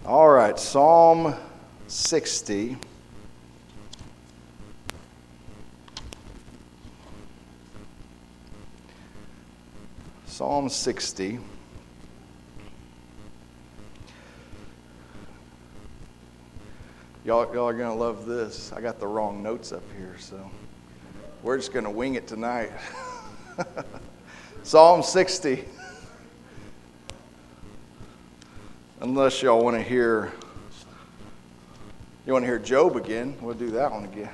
All right, Psalm 60. Psalm 60. Y'all are going to love this. I got the wrong notes up here, so we're just going to wing it tonight. Psalm 60. Unless y'all want to hear, Job again, we'll do that one again.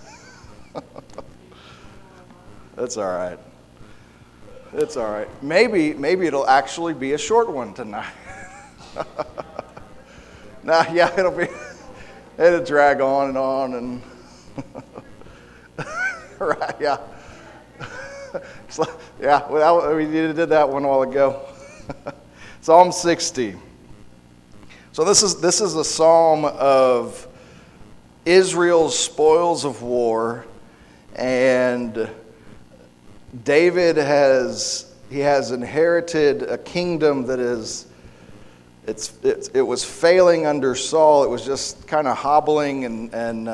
That's all right. It's all right. Maybe it'll actually be a short one tonight. It'll drag on and right, yeah. We did that one a while ago. Psalm 60. So this is a psalm of Israel's spoils of war, and David has inherited a kingdom that it was failing under Saul. It was just kind of hobbling, and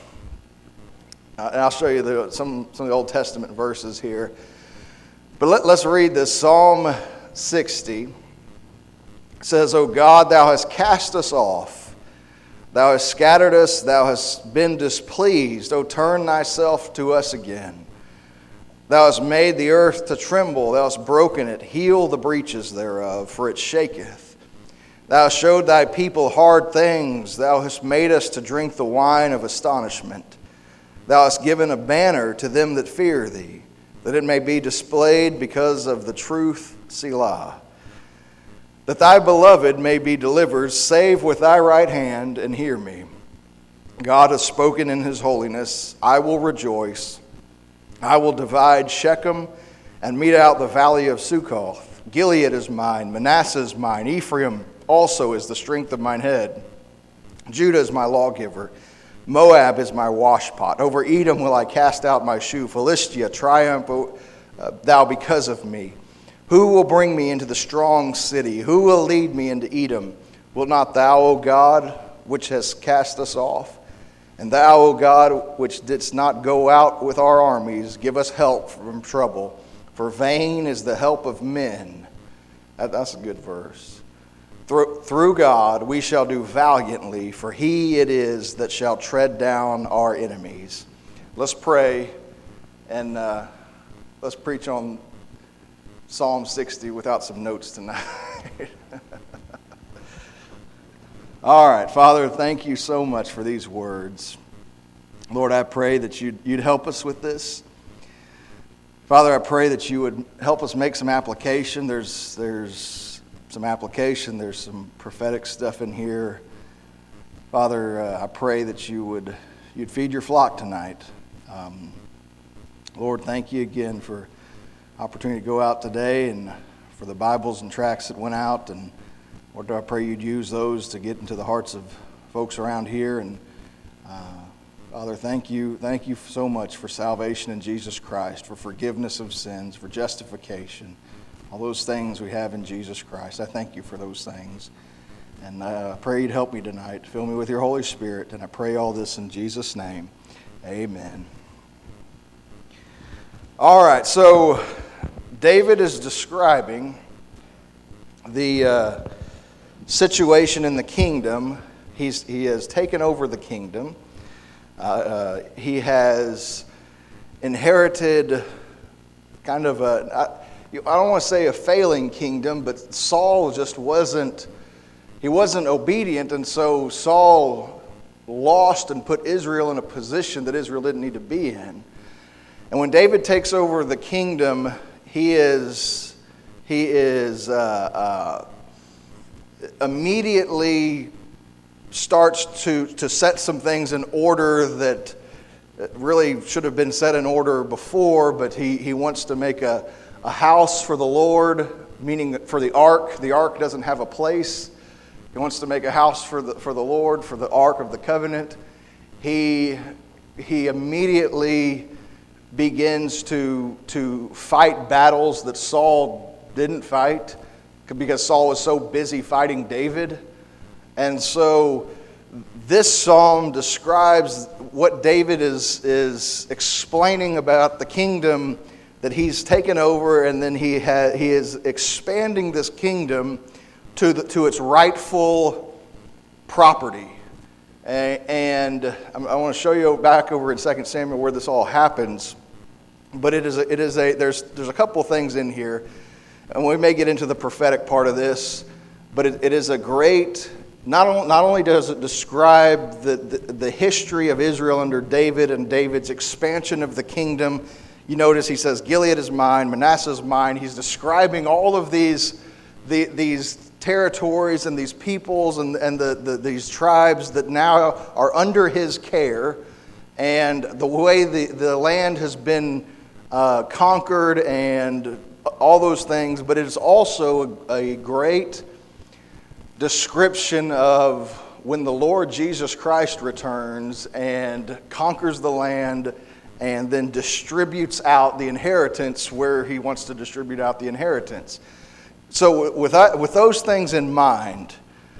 I'll show you some of the Old Testament verses here. But let's read this. Psalm 60 says, "O God, thou hast cast us off. Thou hast scattered us. Thou hast been displeased. O turn thyself to us again. Thou hast made the earth to tremble. Thou hast broken it. Heal the breaches thereof, for it shaketh. Thou hast showed thy people hard things. Thou hast made us to drink the wine of astonishment. Thou hast given a banner to them that fear thee, that it may be displayed because of the truth, Selah. That thy beloved may be delivered, save with thy right hand, and hear me. God hath spoken in his holiness. I will rejoice. I will divide Shechem and mete out the valley of Succoth. Gilead is mine, Manasseh is mine, Ephraim also is the strength of mine head. Judah is my lawgiver. Moab is my washpot. Over Edom will I cast out my shoe. Philistia, triumph thou because of me. Who will bring me into the strong city? Who will lead me into Edom? Will not thou, O God, which hast cast us off? And thou, O God, which didst not go out with our armies, give us help from trouble. For vain is the help of men." That's a good verse. Through God we shall do valiantly, for he it is that shall tread down our enemies. Let's pray and let's preach on Psalm 60 without some notes tonight. All right, Father, thank you so much for these words. Lord, I pray that you'd help us with this. Father, I pray that you would help us make some application. There's some application. There's some prophetic stuff in here. Father, I pray that you'd feed your flock tonight. Lord, thank you again for opportunity to go out today and for the Bibles and tracts that went out. And Lord, I pray you'd use those to get into the hearts of folks around here. And Father, thank you so much for salvation in Jesus Christ, for forgiveness of sins, for justification, all those things we have in Jesus Christ. I thank you for those things. And I pray you'd help me tonight. Fill me with your Holy Spirit. And I pray all this in Jesus' name. Amen. All right, so David is describing the situation in the kingdom. He has taken over the kingdom. He has inherited kind of I don't want to say a failing kingdom, but Saul just wasn't obedient, and so Saul lost and put Israel in a position that Israel didn't need to be in. And when David takes over the kingdom, he is immediately starts to set some things in order that really should have been set in order before, but he wants to make a house for the Lord, meaning for the ark. The ark doesn't have a place. He wants to make a house for the Lord, for the ark of the covenant. He immediately begins to fight battles that Saul didn't fight, because Saul was so busy fighting David. And so this psalm describes what David is explaining about the kingdom that he's taken over, and then he is expanding this kingdom to its rightful property. And I want to show you back over in 2 Samuel where this all happens. But there's a couple things in here, and we may get into the prophetic part of this. But it is a great. Not only does it describe the history of Israel under David and David's expansion of the kingdom. You notice he says, Gilead is mine, Manasseh is mine. He's describing all of these territories and these peoples and these tribes that now are under his care, and the way the land has been conquered and all those things. But it is also a great description of when the Lord Jesus Christ returns and conquers the land and then distributes out the inheritance where he wants to distribute out the inheritance. So with those things in mind,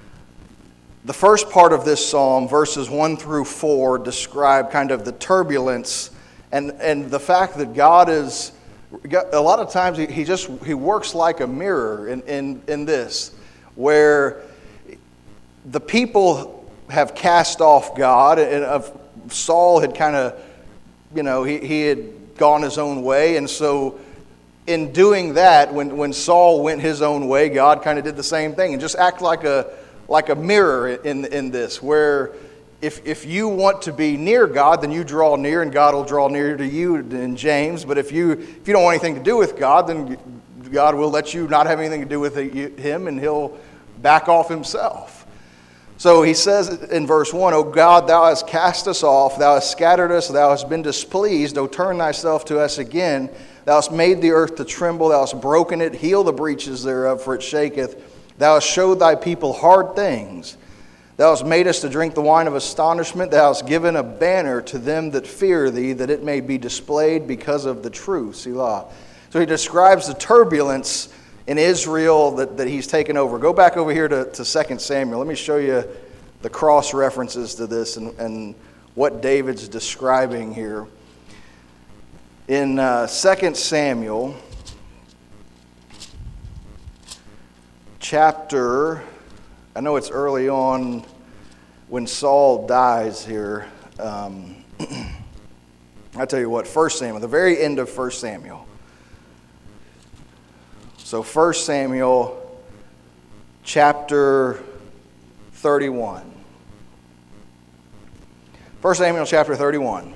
the first part of this psalm, verses 1 through 4, describe kind of the turbulence and the fact that God is, a lot of times he works like a mirror in this, where the people have cast off God, and Saul had kind of, he had gone his own way, and so in doing that, when Saul went his own way, God kind of did the same thing and just act like a mirror in this, where if you want to be near God, then you draw near, and God will draw near to you in James. But if you don't want anything to do with God, then God will let you not have anything to do with him, and he'll back off himself. So he says in verse 1, O God, thou hast cast us off, thou hast scattered us, thou hast been displeased, O turn thyself to us again. Thou hast made the earth to tremble, thou hast broken it, heal the breaches thereof, for it shaketh. Thou hast showed thy people hard things. Thou hast made us to drink the wine of astonishment. Thou hast given a banner to them that fear thee, that it may be displayed because of the truth. Selah. So he describes the turbulence in Israel that he's taken over. Go back over here to 2 Samuel. Let me show you the cross references to this and what David's describing here. In 2 Samuel, chapter, I know it's early on when Saul dies here. I tell you what, 1 Samuel, the very end of 1 Samuel. So 1 Samuel chapter 31. 1 Samuel chapter 31.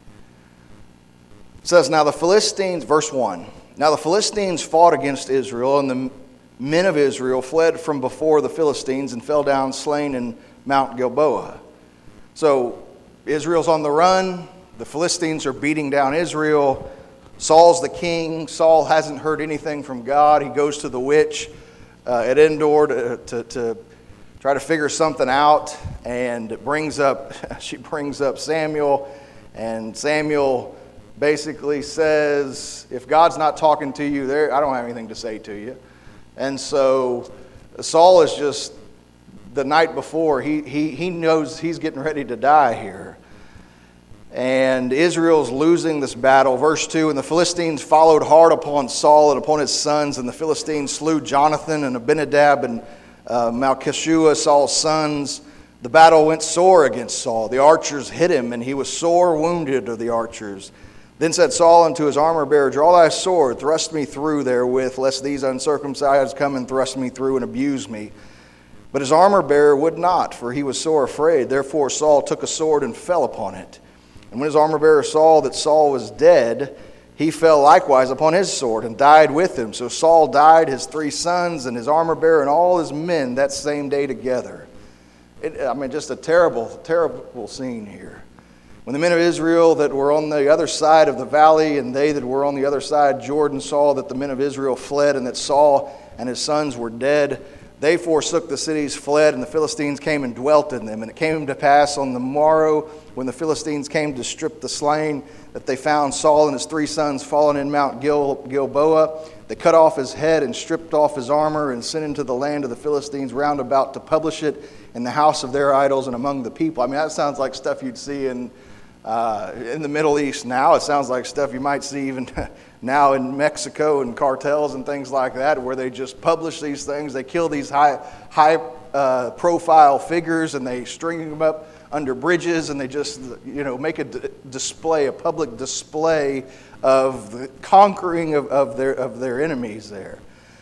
It says, now the Philistines, verse 1, now the Philistines fought against Israel, and the men of Israel fled from before the Philistines and fell down slain in Mount Gilboa. So Israel's on the run. The Philistines are beating down Israel. Saul's the king. Saul hasn't heard anything from God. He goes to the witch at Endor to try to figure something out, and she brings up Samuel, and Samuel basically says, if God's not talking to you, I don't have anything to say to you. And so Saul is just, the night before, he knows he's getting ready to die here. And Israel's losing this battle. Verse 2, and the Philistines followed hard upon Saul and upon his sons, and the Philistines slew Jonathan and Abinadab and Malchishua, Saul's sons. The battle went sore against Saul. The archers hit him, and he was sore wounded of the archers. Then said Saul unto his armor-bearer, draw thy sword, thrust me through therewith, lest these uncircumcised come and thrust me through and abuse me. But his armor-bearer would not, for he was sore afraid. Therefore Saul took a sword and fell upon it. And when his armor-bearer saw that Saul was dead, he fell likewise upon his sword and died with him. So Saul died, his 3 sons, and his armor-bearer, and all his men that same day together. Just a terrible, terrible scene here. When the men of Israel that were on the other side of the valley and they that were on the other side Jordan saw that the men of Israel fled and that Saul and his sons were dead, They forsook the cities, fled, and the Philistines came and dwelt in them. And it came to pass on the morrow, when the Philistines came to strip the slain, that they found Saul and his 3 sons fallen in Mount Gilboa. They cut off his head and stripped off his armor and sent into the land of the Philistines round about to publish it in the house of their idols and among the people. I mean, that sounds like stuff you'd see in the Middle East now. It sounds like stuff you might see even now in Mexico and cartels and things like that, where they just publish these things. They kill these high profile figures, and they string them up under bridges, and they just make a public display of the conquering of their enemies there.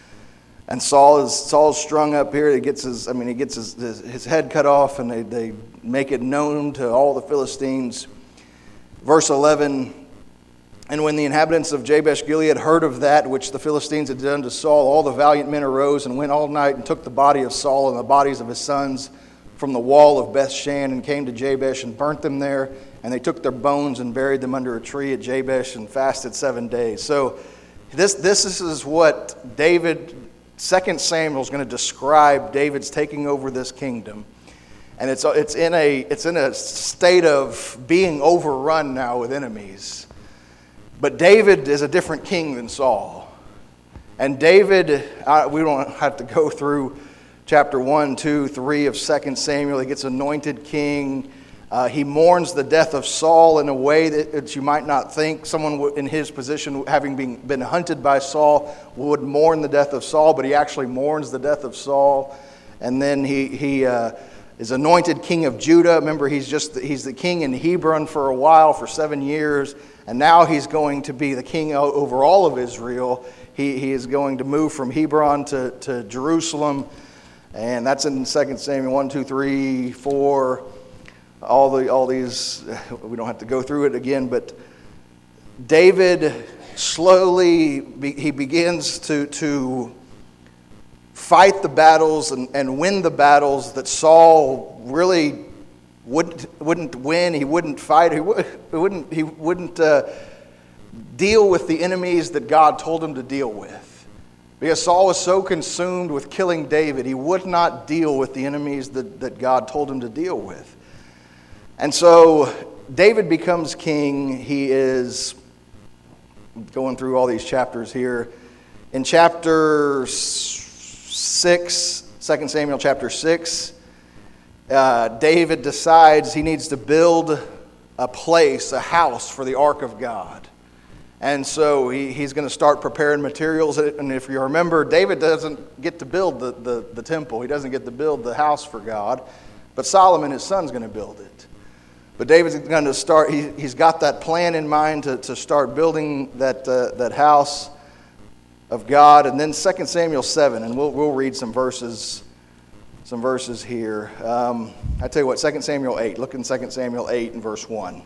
And Saul's strung up here. He gets his head cut off, and they make it known to all the Philistines. Verse 11, and when the inhabitants of Jabesh Gilead heard of that which the Philistines had done to Saul, all the valiant men arose and went all night and took the body of Saul and the bodies of his sons from the wall of Bethshan and came to Jabesh and burnt them there. And they took their bones and buried them under a tree at Jabesh and fasted 7 days. So this is what David, 2 Samuel is going to describe David's taking over this kingdom. And it's in a state of being overrun now with enemies. But David is a different king than Saul. And David, we don't have to go through chapter 1, 2, 3 of 2 Samuel. He gets anointed king. He mourns the death of Saul in a way that you might not think. Someone in his position, having been hunted by Saul, would mourn the death of Saul, but he actually mourns the death of Saul. And then he is anointed king of Judah. Remember, he's the king in Hebron for a while, for 7 years, and now he's going to be the king over all of Israel. He is going to move from Hebron to Jerusalem, and that's in 2 Samuel 1, 2, 3, 4. All these, we don't have to go through it again, but David slowly he begins to fight the battles and win the battles that Saul really wouldn't win. He wouldn't fight. He wouldn't deal with the enemies that God told him to deal with. Because Saul was so consumed with killing David, he would not deal with the enemies that God told him to deal with. And so David becomes king. He is going through all these chapters here. In chapter 6, 2 Samuel chapter 6, David decides he needs to build a place, a house for the ark of God. And so he's going to start preparing materials. And if you remember, David doesn't get to build the temple. He doesn't get to build the house for God. But Solomon, his son's going to build it. But David's going to start, he's got that plan in mind to start building that house of God. And then 2 Samuel 7, and we'll read some verses here. I tell you what, 2 Samuel 8. Look in 2 Samuel 8 and verse 1.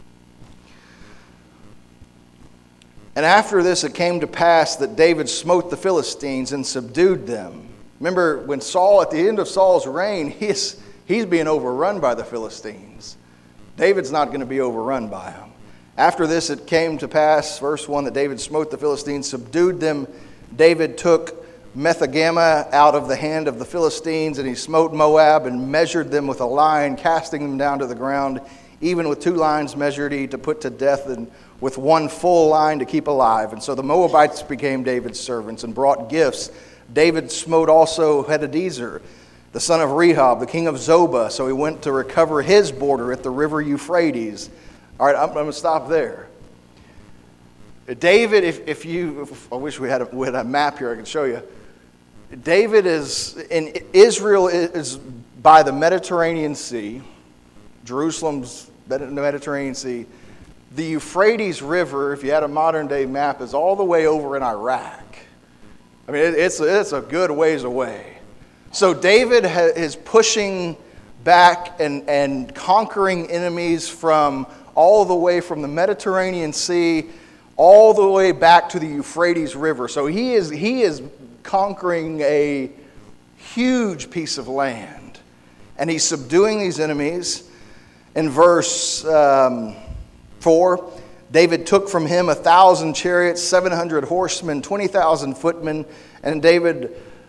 And after this it came to pass that David smote the Philistines and subdued them. Remember, when Saul, at the end of Saul's reign, he's being overrun by the Philistines. David's not going to be overrun by them. After this it came to pass, verse 1, that David smote the Philistines, subdued them. David took Methagama out of the hand of the Philistines, and he smote Moab and measured them with a line, casting them down to the ground. Even with 2 lines measured he to put to death, and with 1 full line to keep alive. And so the Moabites became David's servants and brought gifts. David smote also Hadadezer, the son of Rehob, the king of Zobah. So he went to recover his border at the river Euphrates. All right, I'm going to stop there. David, I wish we had a map here I could show you. David Israel is by the Mediterranean Sea. Jerusalem's in the Mediterranean Sea. The Euphrates River, if you had a modern day map, is all the way over in Iraq. I mean, it's a good ways away. So David is pushing back and conquering enemies from all the way from the Mediterranean Sea all the way back to the Euphrates River. So he is conquering a huge piece of land. And he's subduing these enemies. In verse 4, David took from him 1,000 chariots, 700 horsemen, 20,000 footmen, and David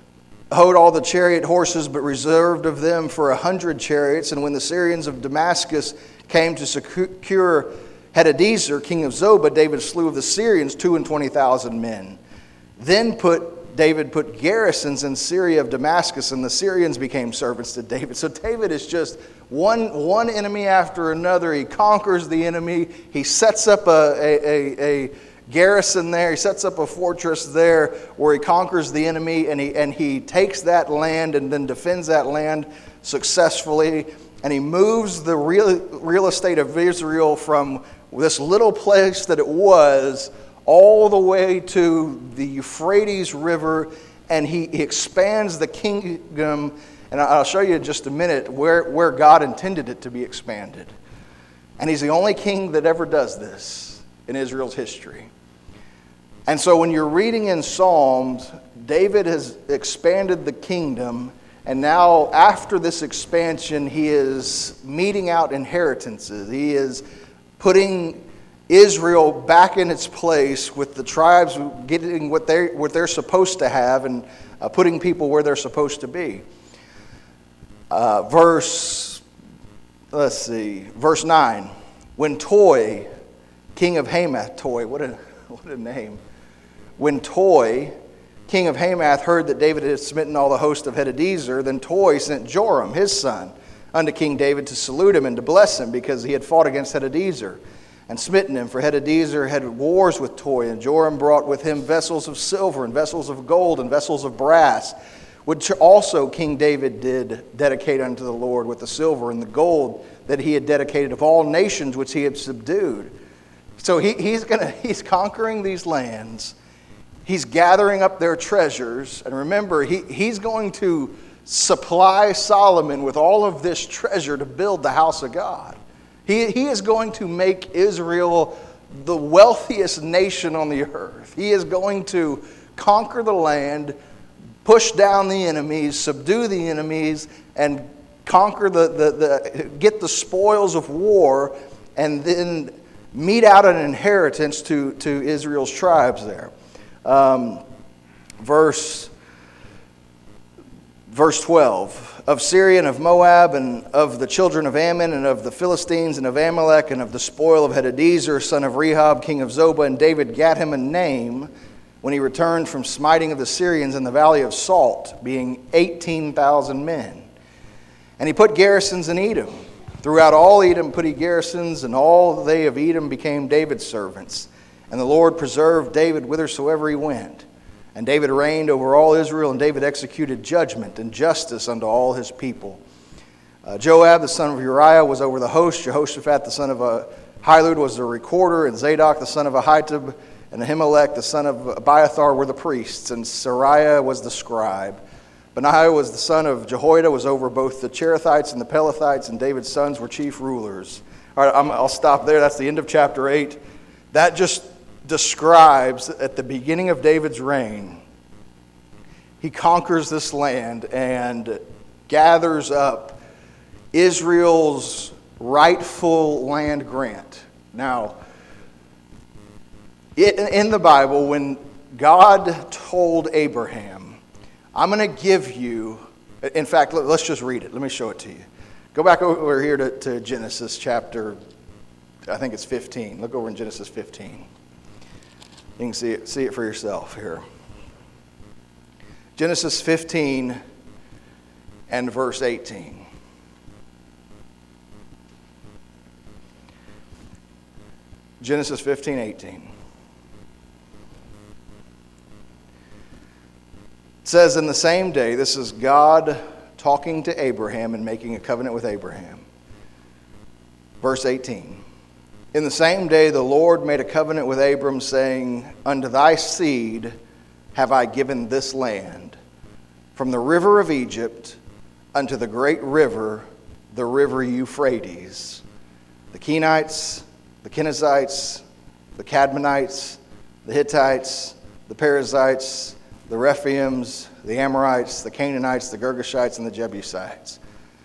hold all the chariot horses, but reserved of them for 100 chariots. And when the Syrians of Damascus came to secure Hadadezer, king of Zobah, David slew of the Syrians 22,000 men. Then David put garrisons in Syria of Damascus, and the Syrians became servants to David. So David is just one enemy after another. He conquers the enemy. He sets up a garrison there. He sets up a fortress there where he conquers the enemy, and he takes that land and then defends that land successfully. And he moves the real estate of Israel from this little place that it was all the way to the Euphrates River, and he expands the kingdom. And I'll show you in just a minute where God intended it to be expanded. And he's the only king that ever does this in Israel's history. And so when you're reading in Psalms, David has expanded the kingdom, and now after this expansion, he is meting out inheritances. He is putting Israel back in its place, with the tribes getting what they're supposed to have, and putting people where they're supposed to be. Verse 9. When Toi, king of Hamath, Toi, what a name. When Toi, king of Hamath, heard that David had smitten all the host of Hadadezer, then Toi sent Joram, his son, unto King David to salute him and to bless him, because he had fought against Hadadezer and smitten him. For Hadadezer had wars with Toi, and Joram brought with him vessels of silver and vessels of gold and vessels of brass, which also King David did dedicate unto the Lord, with the silver and the gold that he had dedicated of all nations which he had subdued. So he's conquering these lands. He's gathering up their treasures. And remember, he's going to supply Solomon with all of this treasure to build the house of God. He is going to make Israel the wealthiest nation on the earth. He is going to conquer the land, push down the enemies, subdue the enemies, and conquer get the spoils of war, and then mete out an inheritance to Israel's tribes there. Verse 12. Of Syria and of Moab and of the children of Ammon and of the Philistines and of Amalek and of the spoil of Hadadezer, son of Rehob, king of Zobah. And David gat him a name when he returned from smiting of the Syrians in the valley of Salt, being 18,000 men. And he put garrisons in Edom. Throughout all Edom put he garrisons, and all they of Edom became David's servants. And the Lord preserved David whithersoever he went. And David reigned over all Israel, and David executed judgment and justice unto all his people. Joab, the son of Uriah, was over the host. Jehoshaphat, the son of Ahilud, was the recorder. And Zadok, the son of Ahitub, and Ahimelech, the son of Abiathar, were the priests. And Sariah was the scribe. Benaiah was the son of Jehoiada, was over both the Cherethites and the Pelethites, and David's sons were chief rulers. All right, I'll stop there. That's the end of chapter 8. That just describes at the beginning of David's reign, he conquers this land and gathers up Israel's rightful land grant. Now, in the Bible, when God told Abraham, I'm going to give you, in fact, let's just read it. Let me show it to you. Go back over here to Genesis chapter, I think it's 15. Look over in Genesis 15. You can see it for yourself here. Genesis 15 and verse 18. Genesis 15:18. It says, in the same day, this is God talking to Abraham and making a covenant with Abraham. Verse 18. In the same day the Lord made a covenant with Abram, saying, unto thy seed have I given this land, from the river of Egypt unto the great river, the river Euphrates. The Kenites, the Kenizzites, the Cadmonites, the Hittites, the Perizzites, the Rephaims, the Amorites, the Canaanites, the Girgashites, and the Jebusites.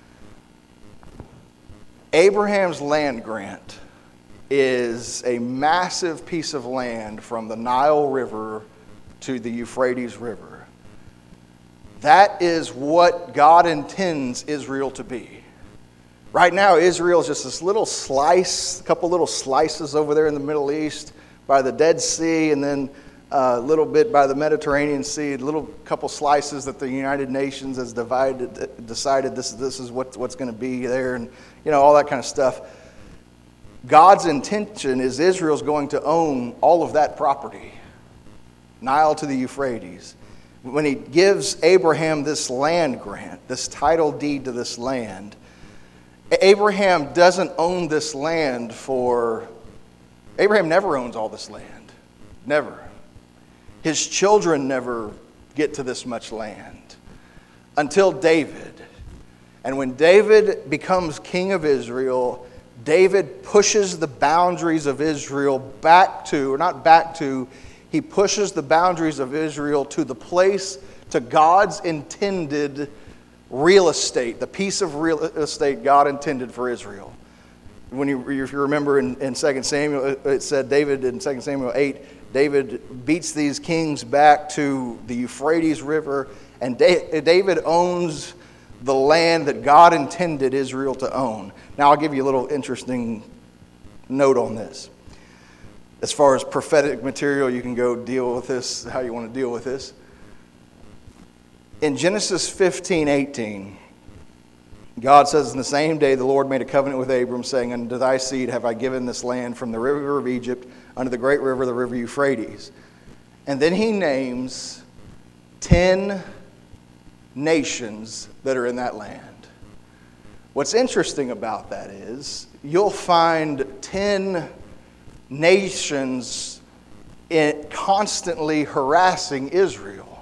Abraham's land grant is a massive piece of land from the Nile River to the Euphrates River. That is what God intends Israel to be. Right now, Israel is just this little slice, a couple little slices over there in the Middle East by the Dead Sea, and then a little bit by the Mediterranean Sea, a little couple slices that the United Nations has decided this is what's going to be there, and all that kind of stuff. God's intention is Israel's going to own all of that property, Nile to the Euphrates. When he gives Abraham this land grant, this title deed to this land, Abraham doesn't own this land Abraham never owns all this land. Never. His children never get to this much land until David. And when David becomes king of Israel, David pushes the boundaries of Israel he pushes the boundaries of Israel to the place, to God's intended real estate, the piece of real estate God intended for Israel. If you remember in 2 Samuel, it said David in 2 Samuel 8, David beats these kings back to the Euphrates River, and David owns the land that God intended Israel to own. Now I'll give you a little interesting note on this. As far as prophetic material, you can go deal with this how you want to deal with this. In Genesis 15:18, God says, "In the same day the Lord made a covenant with Abram, saying, Unto thy seed have I given this land from the river of Egypt unto the great river, the river Euphrates." And then he names 10 nations that are in that land. What's interesting about that is you'll find 10 nations constantly harassing Israel.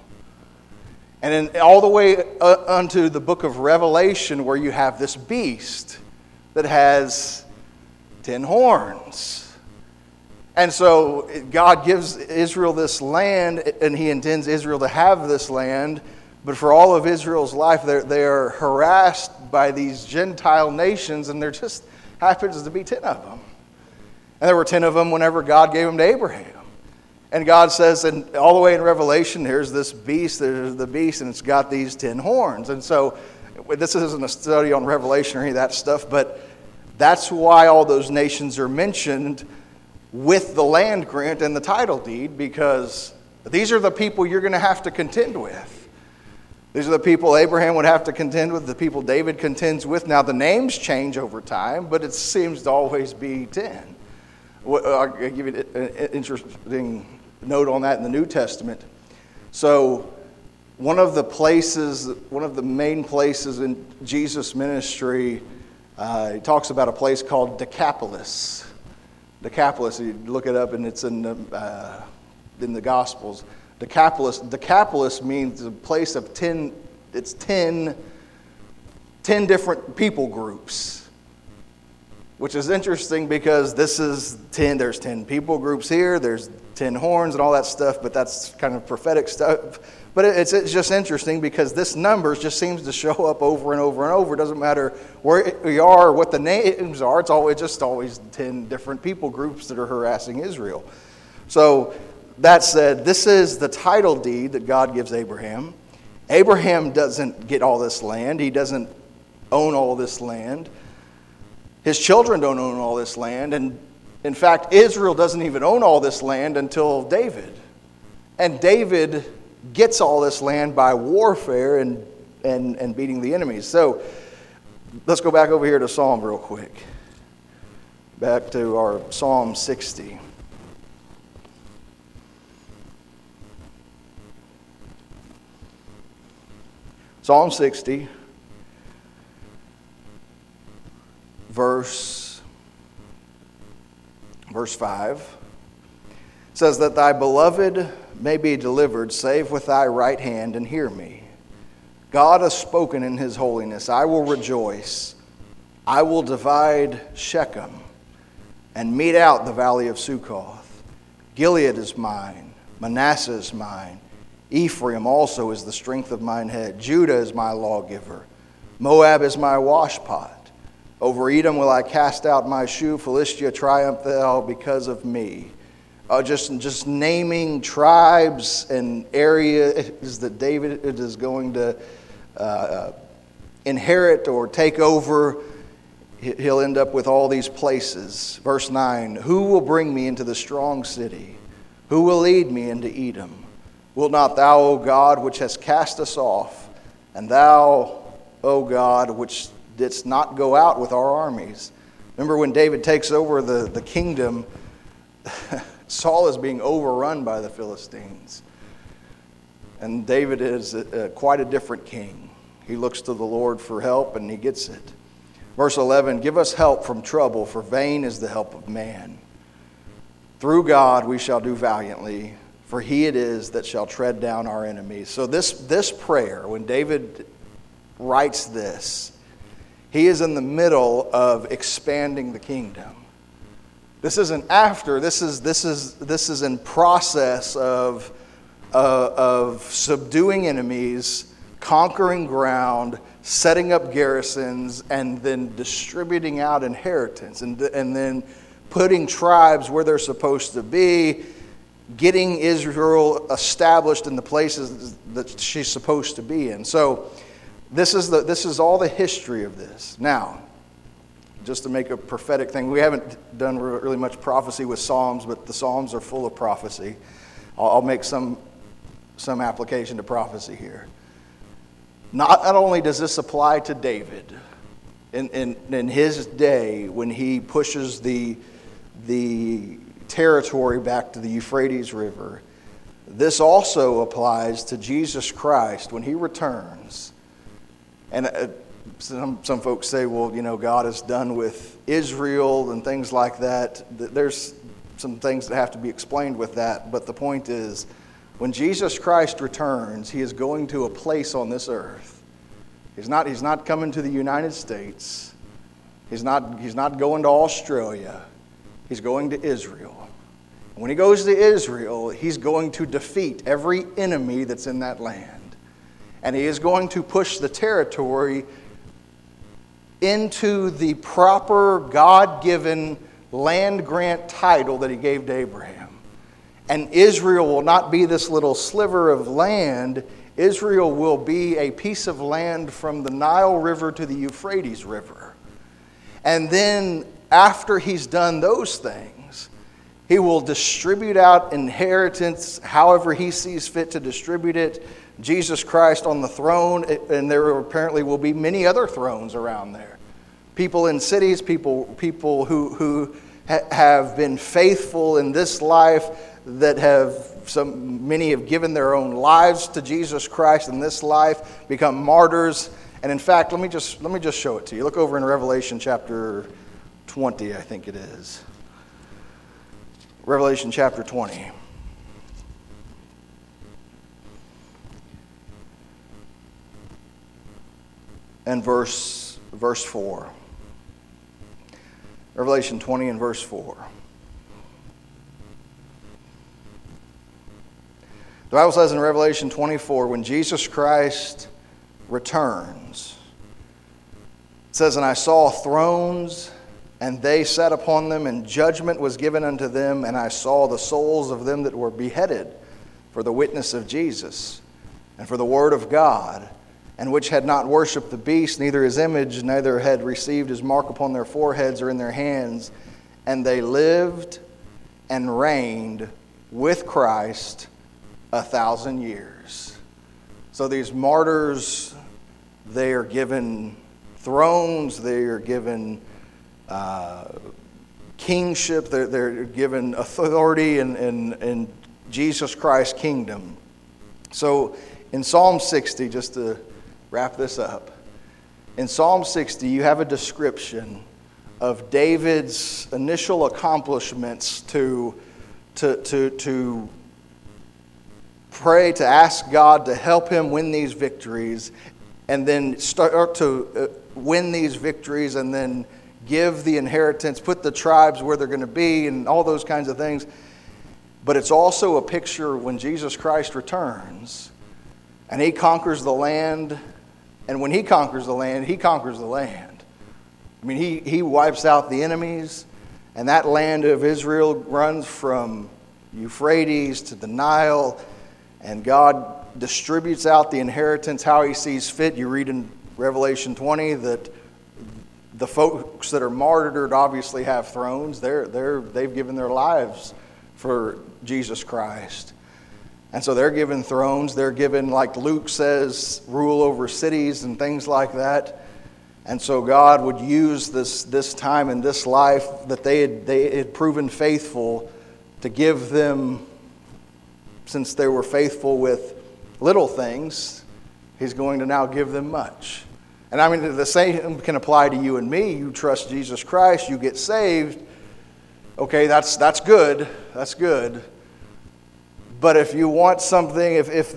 And then all the way unto the book of Revelation, where you have this beast that has 10 horns. And so God gives Israel this land, and he intends Israel to have this land. But for all of Israel's life, they are harassed by these Gentile nations, and there just happens to be 10 of them. And there were 10 of them whenever God gave them to Abraham. And God says, and all the way in Revelation, there's this beast, there's the beast, and it's got these 10 horns. And so this isn't a study on Revelation or any of that stuff, but that's why all those nations are mentioned with the land grant and the title deed, because these are the people you're going to have to contend with. These are the people Abraham would have to contend with, the people David contends with. Now, the names change over time, but it seems to always be 10. I'll give you an interesting note on that in the New Testament. So, one of the main places in Jesus' ministry, he talks about a place called Decapolis. Decapolis, you look it up and it's in the Gospels. Decapolis means a place of 10, it's 10 different people groups. Which is interesting because this is 10, there's 10 people groups here, there's 10 horns and all that stuff, but that's kind of prophetic stuff. But it's just interesting because this number just seems to show up over and over and over. It doesn't matter where you are or what the names are, it's always 10 different people groups that are harassing Israel. So that said, this is the title deed that God gives Abraham. Abraham doesn't get all this land, he doesn't own all this land. His children don't own all this land, and in fact, Israel doesn't even own all this land until David. And David gets all this land by warfare and beating the enemies. So let's go back over here to Psalm real quick. Back to our Psalm 60. Psalm 60. Verse 5 says that thy beloved may be delivered, save with thy right hand and hear me. God has spoken in his holiness. I will rejoice. I will divide Shechem and mete out the valley of Succoth. Gilead is mine. Manasseh is mine. Ephraim also is the strength of mine head. Judah is my lawgiver. Moab is my washpot. Over Edom will I cast out my shoe. Philistia, triumph thou because of me. just naming tribes and areas that David is going to inherit or take over. He'll end up with all these places. Verse 9, who will bring me into the strong city? Who will lead me into Edom? Will not thou, O God, which hast cast us off, and thou, O God, which didst not go out with our armies? Remember when David takes over the kingdom, Saul is being overrun by the Philistines. And David is quite a different king. He looks to the Lord for help, and he gets it. Verse 11, give us help from trouble, for vain is the help of man. Through God we shall do valiantly, for he it is that shall tread down our enemies. So this prayer, when David writes this, he is in the middle of expanding the kingdom. This isn't after. This is in process of subduing enemies, conquering ground, setting up garrisons, and then distributing out inheritance, and then putting tribes where they're supposed to be, getting Israel established in the places that she's supposed to be in. So this is all the history of this. Now, just to make a prophetic thing, we haven't done really much prophecy with Psalms, but the Psalms are full of prophecy. I'll make some application to prophecy here. Not only does this apply to David in his day when he pushes the territory back to the Euphrates River, this also applies to Jesus Christ when he returns. And some folks say, well, God is done with Israel and things like that. There's some things that have to be explained with that. But the point is, when Jesus Christ returns, he is going to a place on this earth. He's not coming to the United States. He's not going to Australia. He's going to Israel. And when he goes to Israel, he's going to defeat every enemy that's in that land. And he is going to push the territory into the proper God-given land grant title that he gave to Abraham. And Israel will not be this little sliver of land. Israel will be a piece of land from the Nile River to the Euphrates River. And then after he's done those things, he will distribute out inheritance however he sees fit to distribute it. Jesus Christ on the throne, and there apparently will be many other thrones around there. People in cities, people who have been faithful in this life, that many have given their own lives to Jesus Christ in this life, become martyrs. And in fact, let me just show it to you. Look over in Revelation chapter 20, I think it is. Revelation chapter 20. And verse 4. Revelation 20 and verse 4. The Bible says in Revelation 24, when Jesus Christ returns, it says, and I saw thrones, and they sat upon them, and judgment was given unto them, and I saw the souls of them that were beheaded for the witness of Jesus, and for the word of God, and which had not worshipped the beast, neither his image, neither had received his mark upon their foreheads or in their hands, and they lived and reigned with Christ 1,000 years. So these martyrs, they are given thrones, they are given kingship, they're given authority in Jesus Christ's kingdom. So in Psalm 60, just to wrap this up, in Psalm 60 you have a description of David's initial accomplishments to pray, to ask God to help him win these victories, and then start to win these victories, and then give the inheritance, put the tribes where they're going to be, and all those kinds of things. But it's also a picture when Jesus Christ returns, and he conquers the land, and when he conquers the land, he conquers the land. I mean, he wipes out the enemies, and that land of Israel runs from Euphrates to the Nile, and God distributes out the inheritance how he sees fit. You read in Revelation 20 that the folks that are martyred obviously have thrones. They've given their lives for Jesus Christ. And so they're given thrones. They're given, like Luke says, rule over cities and things like that. And so God would use this time in this life that they had proven faithful to give them, since they were faithful with little things, he's going to now give them much. And I mean, the same can apply to you and me. You trust Jesus Christ, you get saved. Okay, that's good. That's good. But if you want something, if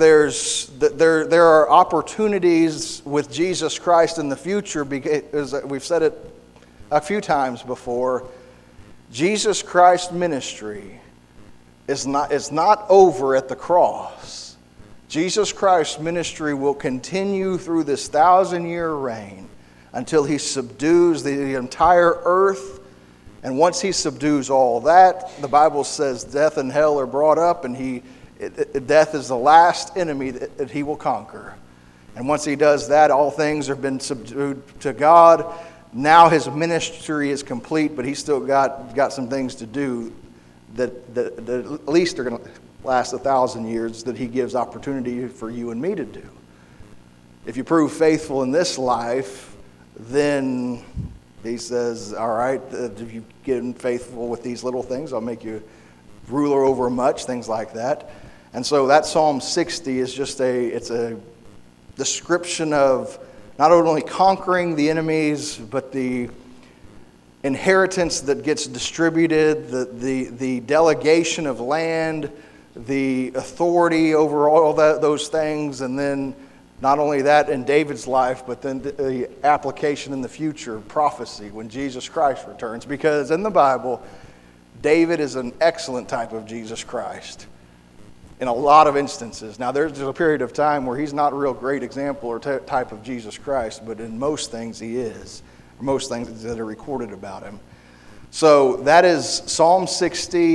there are opportunities with Jesus Christ in the future, because we've said it a few times before, Jesus Christ's ministry is not over at the cross. Jesus Christ's ministry will continue through this 1,000-year reign until he subdues the entire earth. And once he subdues all that, the Bible says death and hell are brought up, and death is the last enemy that he will conquer. And once he does that, all things have been subdued to God. Now his ministry is complete, but he's still got some things to do that at least are going to last 1,000 years, that he gives opportunity for you and me to do. If you prove faithful in this life, then he says, all right, if you get faithful with these little things, I'll make you ruler over much, things like that. And so that Psalm 60 is just it's a description of not only conquering the enemies, but the inheritance that gets distributed, the delegation of land, the authority over all those things, and then not only that in David's life, but then the application in the future, prophecy, when Jesus Christ returns. Because in the Bible, David is an excellent type of Jesus Christ in a lot of instances. Now, there's a period of time where he's not a real great example or type of Jesus Christ, but in most things he is, or most things that are recorded about him. So that is Psalm 60.